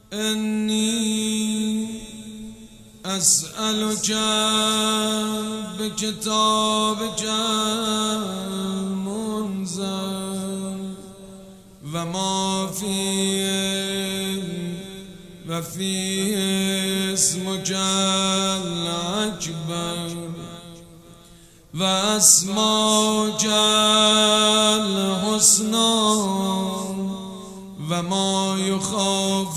إني أسألك بكتابك المنزل وما فيه وفيه اسمك الأكبر وأسماؤك الحسنى وما يخاف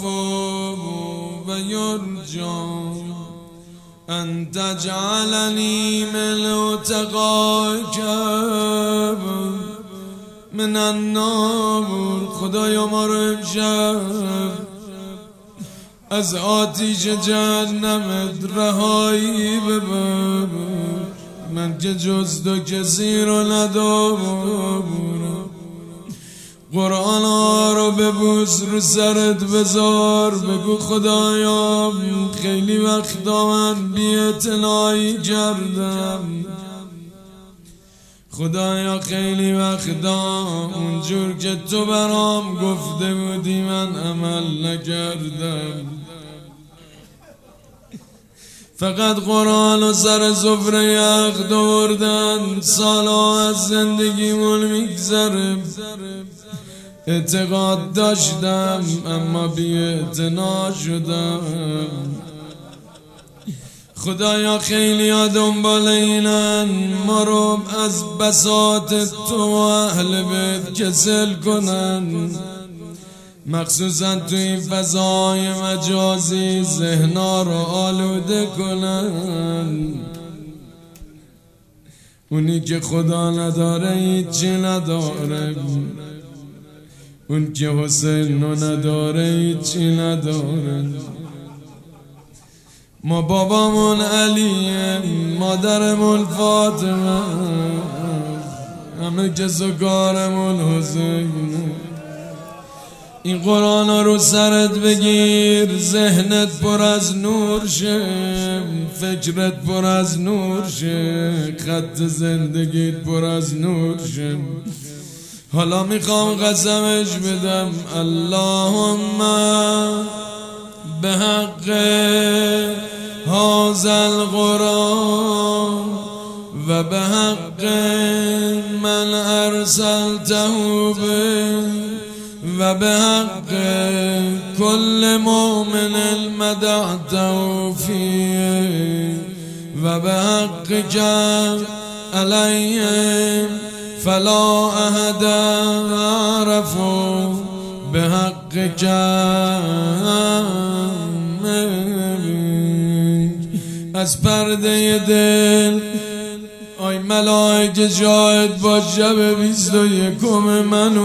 ويرجى أن تجعلني من اتقائك من النار. خدایا ما رو امشب از آتیش جهنمت رهایی ببر. من که جز تو کسی رو ندارم. قرآن ها رو ببوس رو سرت بذار، بگو خدایا خیلی وقتا من بی‌اعتنایی کردم، خدایا خیلی وقتا اونجور که تو برام گفته بودی من عمل نکردم. فقط قرآن و سر سفره یخ دوردن، سالا از زندگیمون میگذره. اعتقاد داشتم اما بی‌اعتنا شدم. خدایا خیلی ها دنبال اینن ما رو از بساط تو و اهل بیت کسل کنن، مخصوصا تو این فضای مجازی ذهنا رو آلوده کنن. اونی که خدا نداره هیچی نداره، اون که حسین رو نداره هیچی نداره. ما بابامون علیه، مادرمون فاطمه، همه کس و کارمون حسین. این قرآن رو سرت بگیر، ذهنت پر از نور شه، فکرت پر از نور شه، خط زندگیت پر از نور شه. حالا میخوام قسمش بدم، اللهم به حق هذا القرآن و به حق من ارسلته به و به حق كل مؤمن مدحته فيه و به حقك عليهم فلا أحد أعرف بحقك. از پرده دل آی ملائکه شاهد با شب 21 من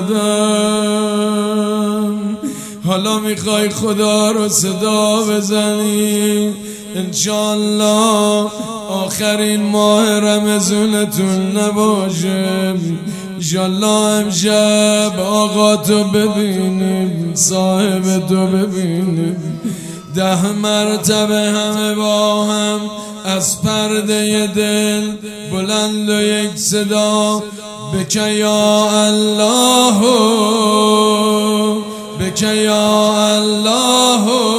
اومدم. حالا میخوای خدا رو صدا بزنی، انشالله آخرین ماه رمضانتون نباشه، انشالله امشب آقا تو ببینیم، صاحب تو ببینیم. 10 مرتبه همه با هم از پرده دل بلند و یک صدا، بک یا الله بک یا الله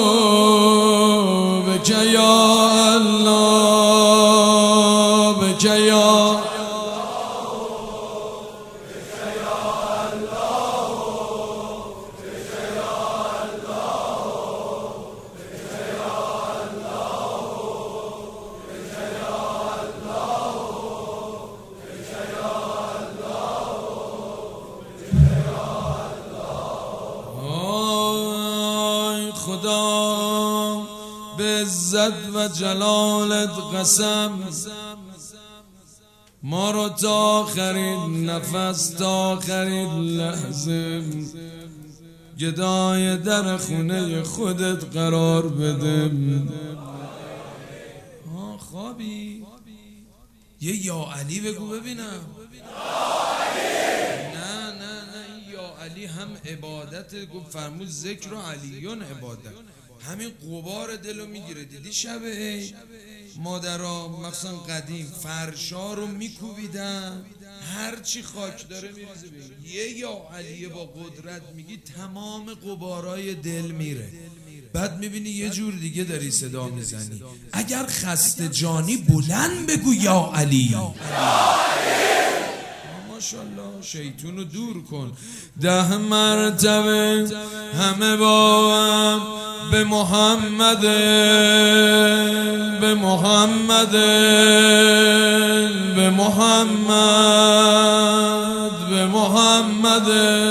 بک یا الله بک یا خدا به عزت و جلالت قسم، ما رو تا آخرین نفس تا آخرین لحظه گدای در خونه خودت قرار بده. خوابی؟ یه یا علی بگو ببینم. علی هم عبادت، گفت فرمود ذکر و علیون عبادت. همین غبار دلو میگیره. دیدی شب عید مادرها مثلا قدیم فرشا رو میکوبیدن، هر چی خاک داره میریزه به یه یا علی با قدرت، میگی تمام غبارای دل میره. بعد میبینی یه جور دیگه داری صدا میزنی. اگر خسته جانی بلند بگو یا علی. ماشاءالله شیطونو دور کن. 10 مرتبه همه با هم به محمد، به محمد، به محمد، به محمد.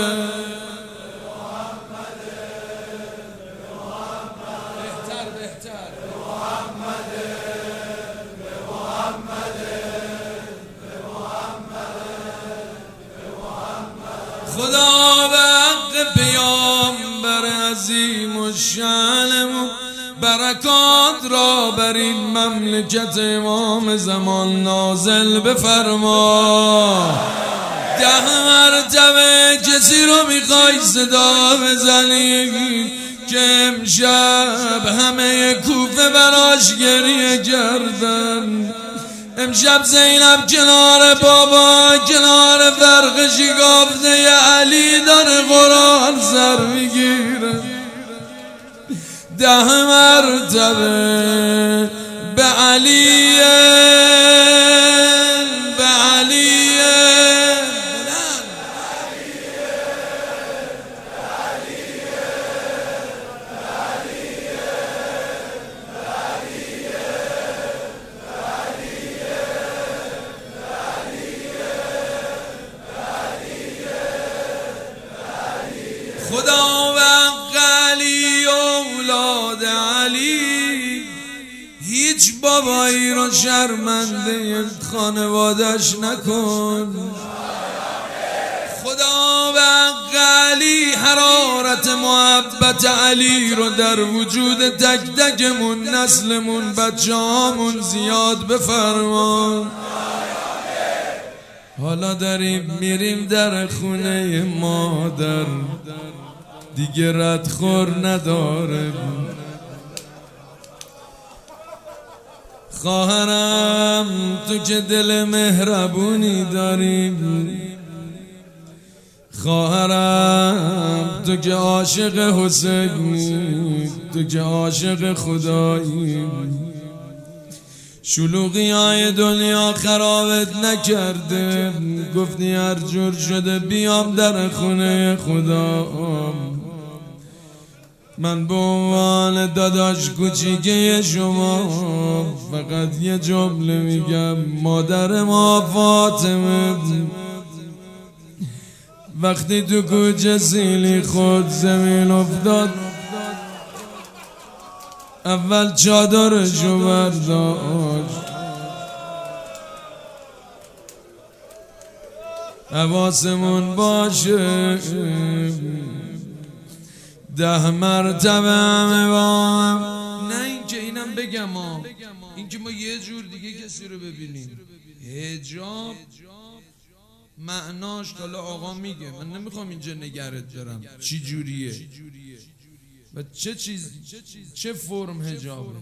خدا به حق پیامبر عظیم و شأنمون برکات را بر این مملکت امام زمان نازل بفرما. 10 مرتبه کسی رو میخوای صدا بزنی که امشب همه کوفه براش گریه کردن. امشب زینب کنار بابا، کنار فرق شکافته علی داره قرآن سر میگیره. 10 مرتبه به علی، به علی. خدا و علی اولاد علی هیچ بابایی رو شرمنده خانوادش نکن. خدا و علی حرارت محبت علی رو در وجود تک تکمون، نسلمون، بچه‌هامون زیاد بفرما. حالا داریم میریم در خونه مادر، دیگه ردخور نداره. خواهرم تو که دل مهربونی داری، خواهرم تو که عاشق حسینی، تو که عاشق خدایی، شلوغی های دنیا خرابت نکرده، گفتی هر جور شده بیام در خونه خدا. من به عنوان داداش کوچیکه شما فقط یه جمله میگم. مادر ما فاطمه وقتی تو کوچه سیلی خود زمین افتاد، اول چادرشو برداشت. حواسمون باشه 10 مرتبه همه با هم. نه اینکه اینم بگم ها، اینکه ما یه جور دیگه کسی رو ببینیم. حجاب معناش حالا آقا میگه، من نمیخوام اینجا نگرت برم چی جوریه و چه چیز، چه فرم حجابه،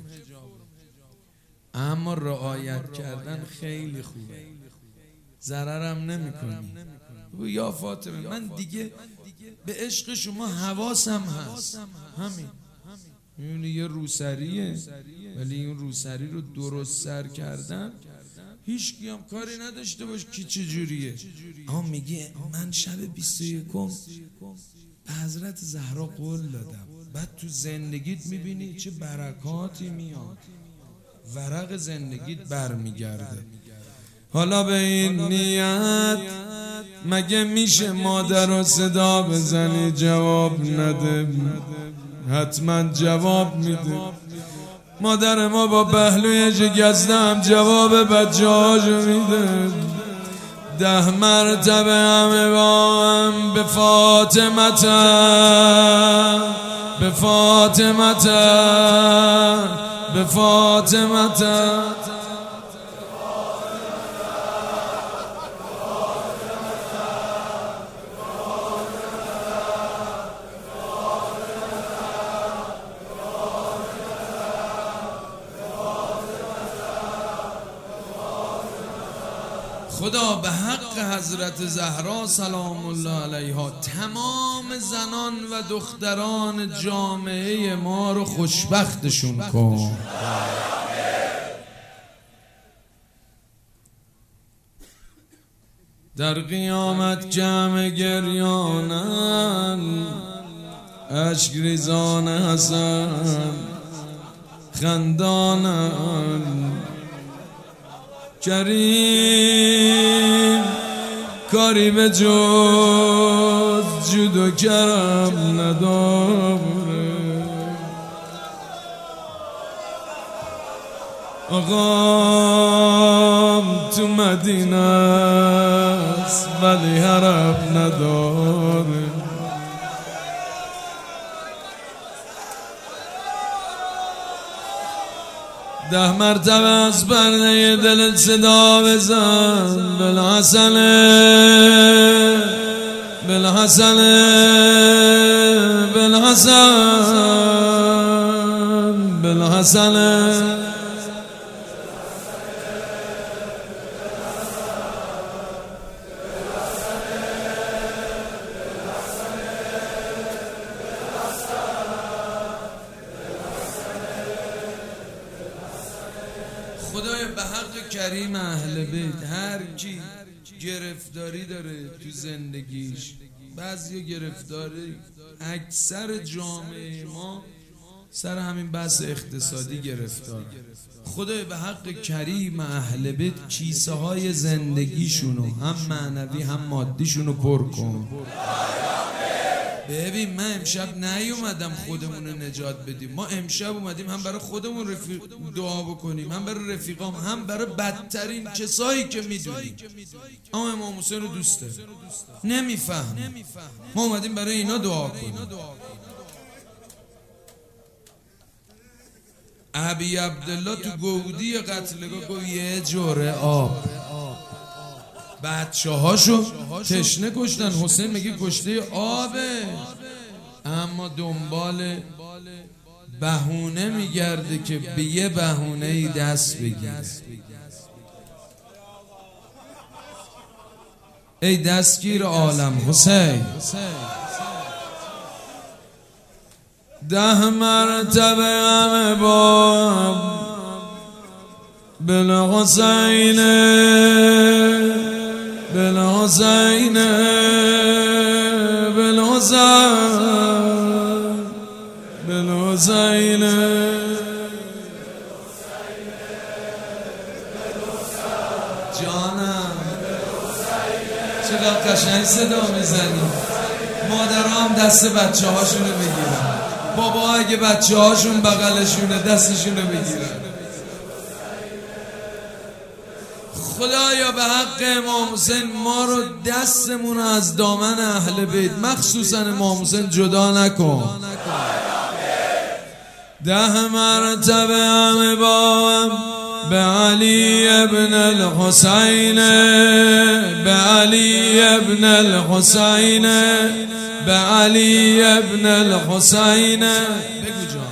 اما رعایت کردن خیلی خوبه، ضررم نمیکنی. یا فاطمه من دیگه به عشق شما حواسم هست، همین. میبینی یه روسریه، ولی این روسری رو درست سر کردن، هیچ کی هم کاری نداشته باش کی چه جوریه. اما میگه من شب 21 به حضرت زهرا قول دادم. بعد تو زندگیت میبینی چه برکاتی میاد، ورق زندگیت برمیگرده. حالا به این نیت مگه میشه مادر رو صدا بزنی جواب نده؟ حتما جواب میده. مادر ما با پهلوی شکسته هم جواب بچه هاشو میده. 10 مرتبه همه با هم به فاطمتن، به فاطمتن، به فاطمتن. خدا به حق حضرت زهرا سلام الله علیها تمام زنان و دختران جامعه ما رو خوشبختشون کن. در قیامت جمع گریانن، اشک ریزان حسن خندانن. کریم کاری به جز جود و کرم نداره. آقام تو مدینه است ولی حرم نداره. 10 مرتبه از پرده دلت صدا بزن. بالحسن بالحسن بالحسن بالحسن. خدای به حق کریم اهل بیت هر کی گرفتاری داره تو زندگیش، بعضی گرفتاری، اکثر جامعه ما سر همین بحث اقتصادی گرفتار. خدای به حق کریم اهل بیت کیسه های زندگیشونو هم معنوی هم مادیشونو پر کن. ببین من امشب نیومدم خودمون رو نجات بدیم، ما امشب اومدیم هم برای خودمون دعا بکنیم، هم برای رفیقام، هم برای بدترین کسایی که میدونیم. اما امام حسین رو دوست داریم، نمیفهم، ما اومدیم برای اینا دعا کنیم. ابی عبدالله تو گودی قتلگاه گفت یه جوره آب. بچه هاشو تشنه کشتن، حسین میگه کشته آبه، اما دنبال بهونه میگرده که به یه بهونه ای دست بگیره. ای دستگیر عالم حسین، 10 مرتبه همه با بالحسین بالحسین بالحسین بالحسین. جانم چقدر قشنگ صدا میزنی. مادرام دست بچه هاشونو بگیرن، بابا اگه بچه هاشون بغلشونه دستشونو بگیرن. خدایا به حق امام حسین ما رو دستمون از دامن اهل بیت مخصوصا امام حسین جدا نکن. 10 مرتبه همه با به علی ابن الحسین به علی ابن الحسین به علی ابن الحسین. بگو جان.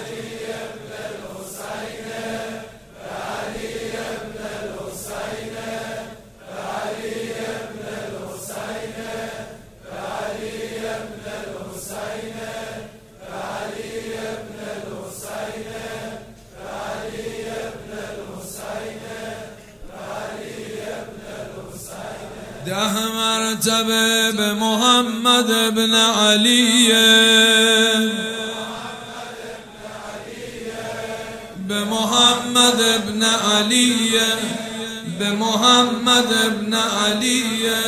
ده مرتبه به محمد ابن علی به محمد ابن علی به محمد ابن علی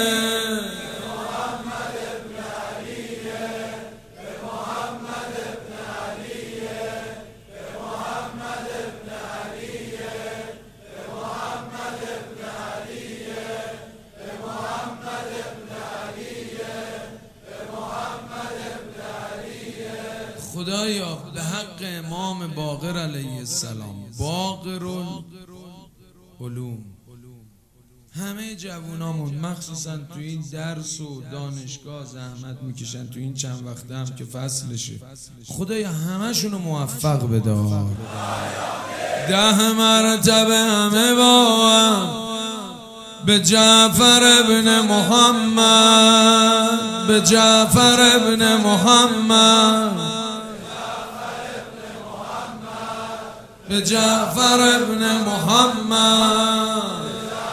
خدایا به حق امام باقر علیه السلام باقر العلوم همه جوونامون مخصوصا تو این درس و دانشگاه زحمت میکشن، تو این چند وقت هم که فصلشه، خدایا همشونو موفق بدار. 10 مرتبه همه با به جعفر ابن محمد، به جعفر ابن محمد، به جعفر ابن محمد.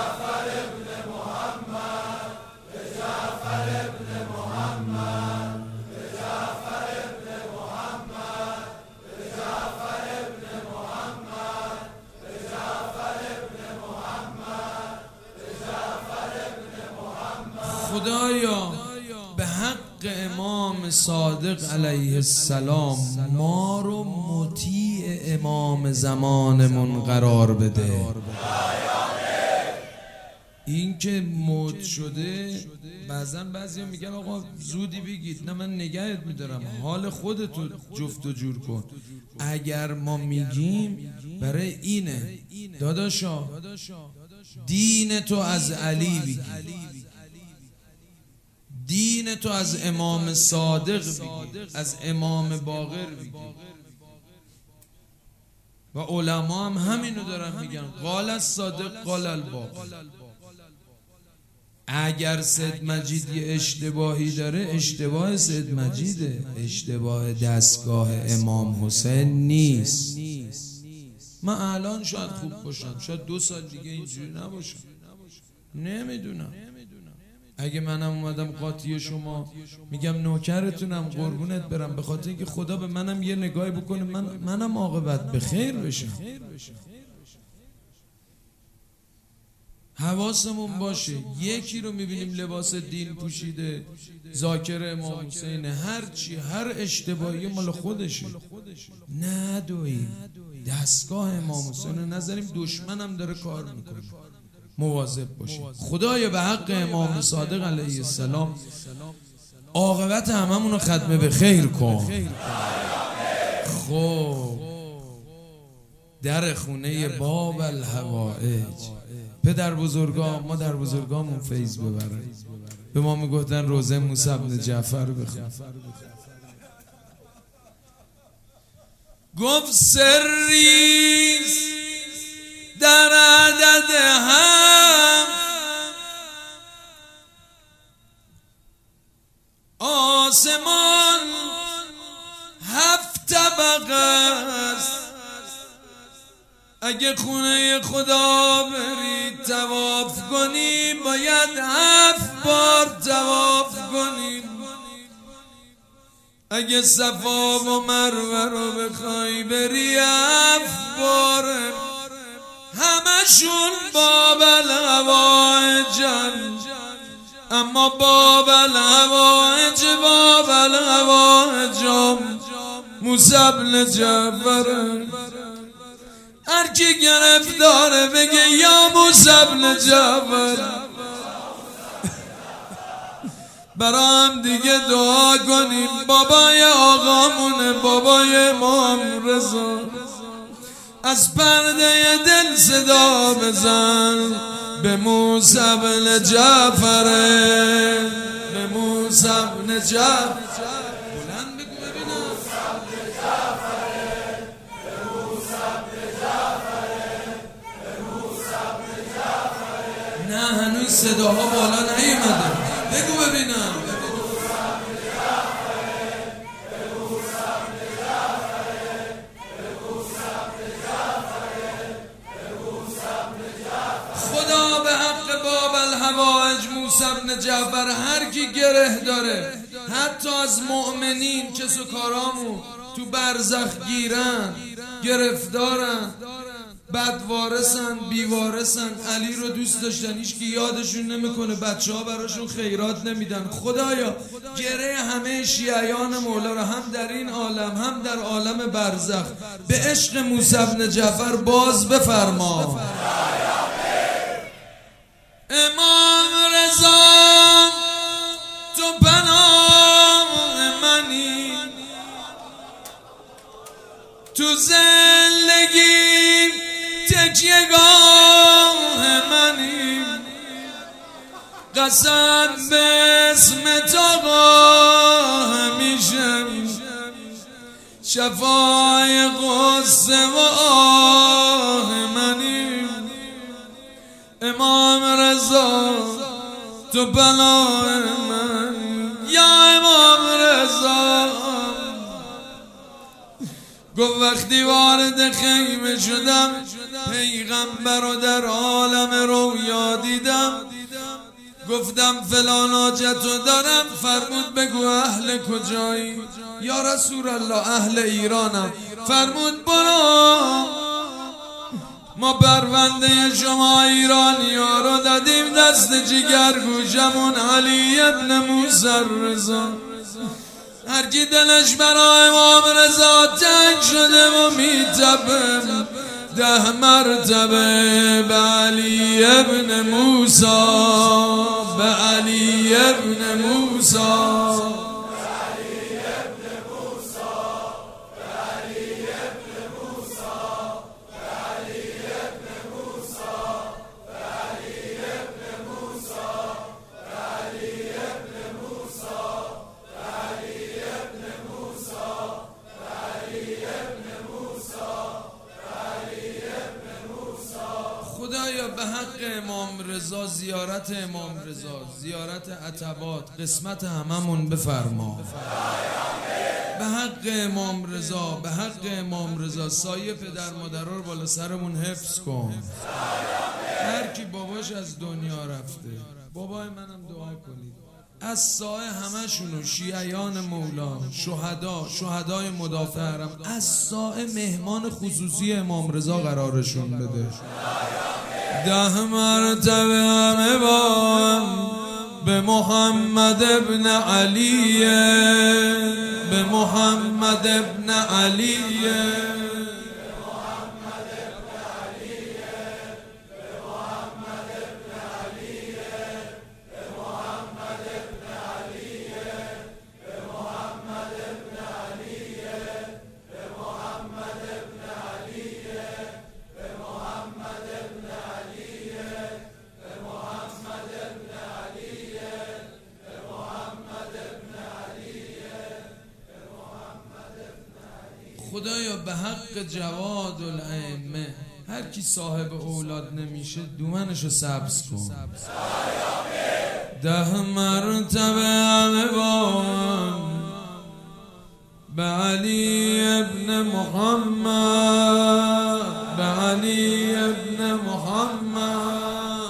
خدایا به حق امام صادق علیه السلام ما رو مطیع امام زمانمون قرار بده. این که موت شده بعضا بعضی میگن آقا زودی بگید، نه من نگهت میدارم، حال خودتو جفت و جور کن. اگر ما میگیم برای اینه داداشا دین تو از علی بگی، دین تو از امام صادق بگی، از امام باقر بگی. و علما هم همینو دارن میگن، قال الصادق قال الباقر. اگر سید مجید یه اشتباهی داره، اشتباه سید مجیده، اشتباه دستگاه امام حسین نیست. من الان شاید خوب باشم، شاید 2 سال دیگه اینجوری نباشم، نمیدونم. اگه منم اومدم قاطی شما میگم نوکرتونم قربونت برم، به خاطر اینکه خدا به منم یه نگاهی بکنه منم عاقبت به خیر بشم. حواسمون باشه یکی رو میبینیم لباس دین پوشیده، ذاکر امام حسین، هر اشتباهی مال خودشه، ندویم دستگاه امام حسین رو نذاریم. دشمنم داره کار میکنه، مواظب باشیم. خدایا به حق امام صادق علیه السلام عاقبت هممون رو ختم به خیر کن. خب در خونه باب الحوائج، پدر بزرگان ما در بزرگامون فیض ببرن. به ما میگفتن روزه موسی بن جعفر بخون. گفت سریست در عدد هم آسمان 7 طبقه است. اگه خونه خدا بری طواف کنی باید 7 بار طواف کنی. اگه صفا و مروه رو بخوای بری 7 بار. همشون باب الحوائجن، اما باب الحوائج باب الحوائجم موسی بن جعفر. هر کی گرفتاره بگه یا موسی بن جعفر. برا هم دیگه دعا کنیم. بابای آقامونه، بابای امام رضا، از پرده دل صدا بزن به موسی بن جعفر، به موسی بن جعفر. بلند بگو ببینم. نه هنوز صداها بالا نیومده، بگو ببینم. خدا به حق باب الحوائج موسی بن جعفر هر کی گره داره، حتی از مؤمنین که سکارامو تو برزخ گیرن، گرفتارن، بدوارثن، بیوارثن، علی رو دوست داشتن هیچ کی یادشون نمیکنه، بچه ها براشون خیرات نمیدن. خدایا گره همه شیعیان مولا رو هم در این عالم هم در عالم برزخ به عشق موسی بن جعفر باز بفرما. امام رضا تو پناه منی، تو زندگی تکیهگاه منی، قسم به اسم تو همیشه شفای غصه و آه منی. امام رضا تو بلای من، یا امام رضا. گفت وقتی وارد خیمه شدم پیغمبر رو در عالم رویا دیدم، گفتم فلان حاجتو دارم، فرمود بگو اهل کجایی؟ یا رسول الله اهل ایرانم. فرمود برو، ما پرونده شما ایرانی ها رو دادیم دست جگرگوشمون علی ابن موسی رضا. هر کی دلش برای امام رضا تنگ شده و میتبه 10 مرتبه به علی ابن موسی، به علی ابن موسی. خدایا به حق امام رضا زیارت امام رضا، زیارت عتبات قسمت هممون بفرما. به حق امام رضا، به حق امام رضا سایه پدر مادر رو بالا سرمون حفظ کن. هر کی باباش از دنیا رفته، بابای منم دعا کنید، از سایه همشونو، شیعیان مولا، شهدای مدافع حرم، از سایه مهمان خصوصی امام رضا قرارشون بده. 10 مرتبه همه با به محمد ابن علی، به محمد ابن علی. خدایا به حق جواد الائمه هر کی صاحب اولاد نمیشه دومنشو سبز کن. 10 مرتبه همه با به علی ابن محمد، به علی ابن محمد.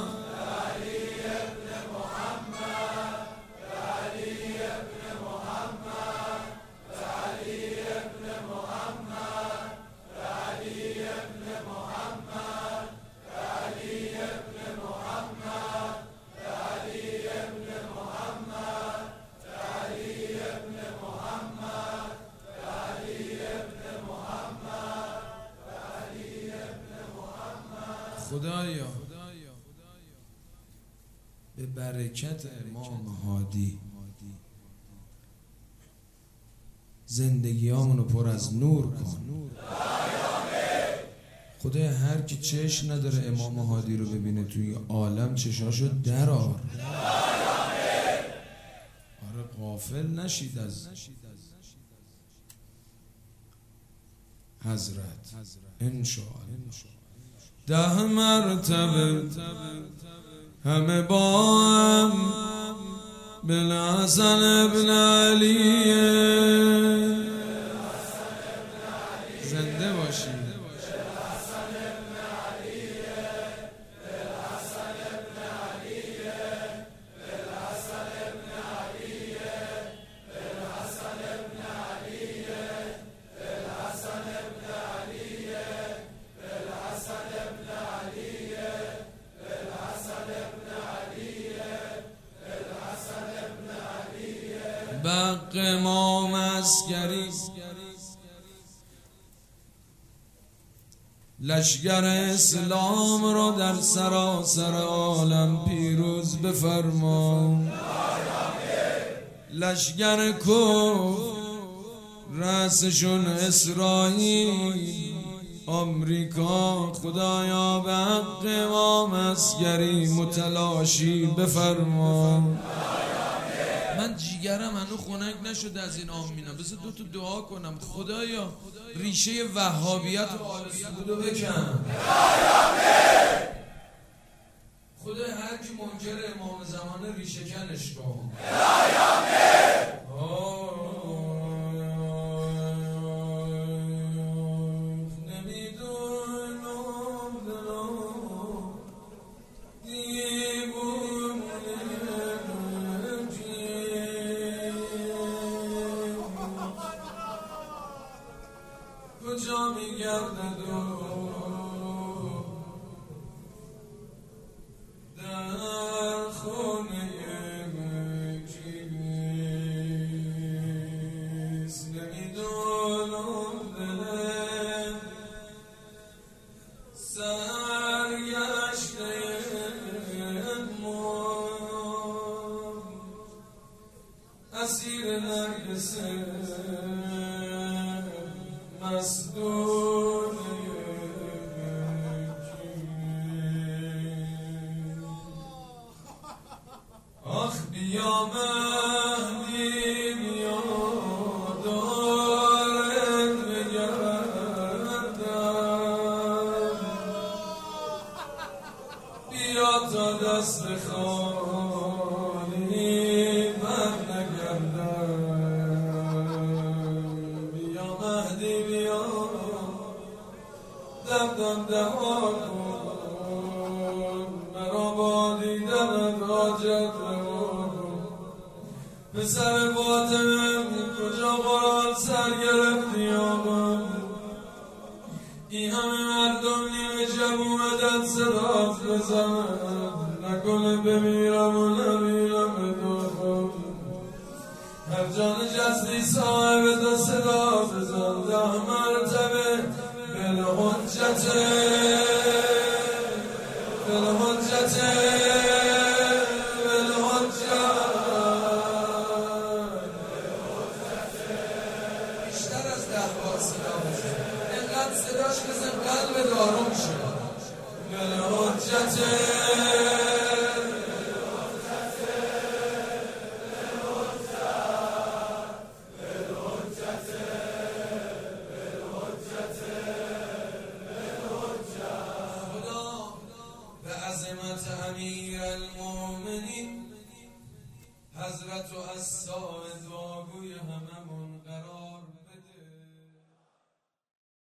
خدایا به برکت امام هادی زندگیامونو پر از نور کن. خدایا هر کی چشم نداره امام هادی رو ببینه توی عالم چشاشو درار. آره غافل نشید از حضرت انشاءالله. 10 مرتبه همه با هم بالحسن ابن علی. زنده باشید. بق امام عسکری لشگر اسلام رو در سراسر عالم پیروز بفرما. لشگر کفر رأسشون اسرائیل آمریکا، خدایا به حق امام عسکری متلاشی بفرما. من جیگرم هنو خنک نشده از این آمینم. بذار 2 تا دعا کنم. خدایا ریشه وهابیت و آل سعود رو بکن. منکر امام زمان ریشه کنش کن. کجا میگردد در خونه کیست؟ نمیدونم دلم سرگشته ما اسیر نرگسه مصدوم آخ بیا مهدی بیا دارت بگردم بیا تا دست خالی من نگردم بیا مهدی بیا دم دم دهان کن مرا با دیدنت حاجت پسر فاطمه کجا قرآن سر گرفتی آقا این همه مردم نیمه شب اومدن صدات بزنن نکنه بمیرم و نمیرم به تو هر جان جسدی صاحب تو صدا بزن 10 مرتبه بالحجته بالحجته بیشتر از 10 بار صدا بزن اینقدر صداش بزن قلب داروم شد بالحجته عظمت امیر المؤمنین حضرت و از ساعد واگوی هممون قرار